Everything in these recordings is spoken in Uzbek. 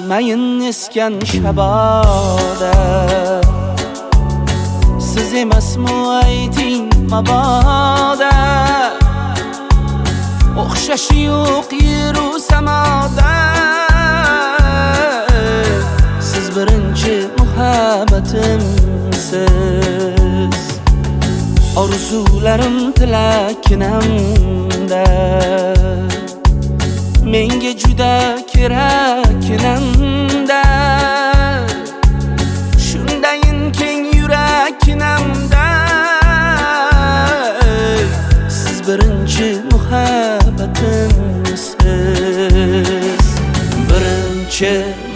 mayin esgan shaboda siz emasmi ayting maboda o'xshashi yo'q yeru samoda siz birinchi muhabbatimsiz orzularim tilakinamda menga juda kerakinamda shundayin keng yurakinamda siz birinchi muhabbatimsiz birinchi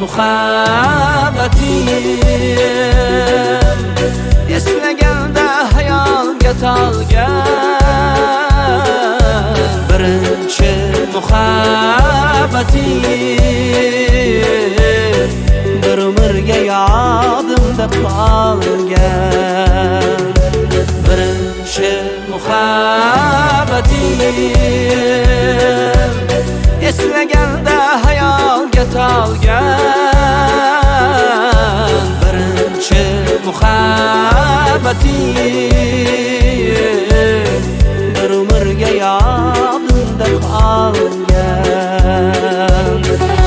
muhabbatim eslaganda hayolga tolgan birinchi muhabbatim bir umrga yodimda qolgan birinchi muhabbatim eslaganda hayolga tolgan birinchi muhabbatim bir umrga yodimda qolgan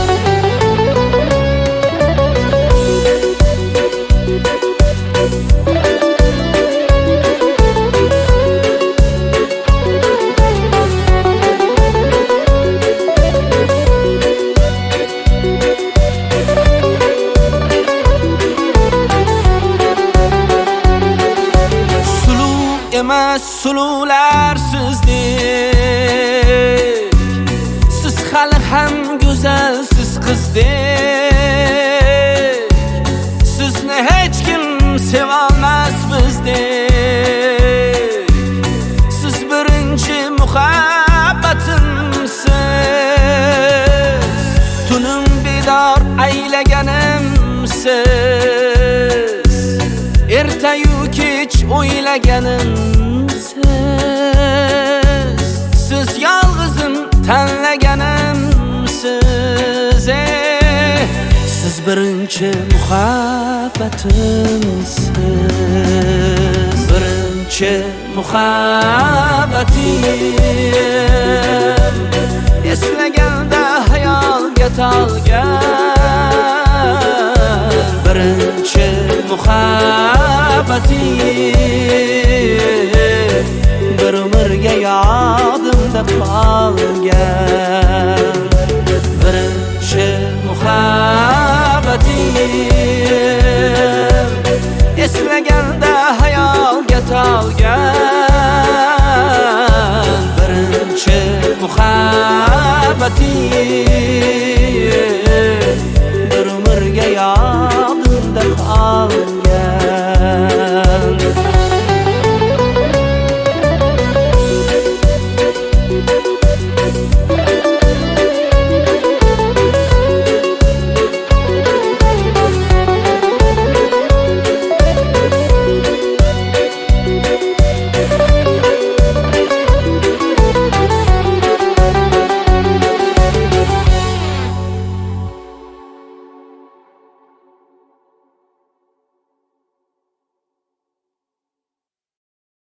emas sulular sizdek siz hali ham go'zalsiz qizdek sizni hech kim sevolmas bizdek siz birinchi muhabbatimsiz tunim bedor aylaganimsiz ertayu kech o'ylaganimsiz siz yolg'izim tanlaganimsiz siz birinchi muhabbatimsiz birinchi muhabbatim eslaganda hayolga tolgan birinchi muhabbatim bir umrga yodimda qolgan birinchi muhabbatim eslaganda hayolga tolgan birinchi muhabbatim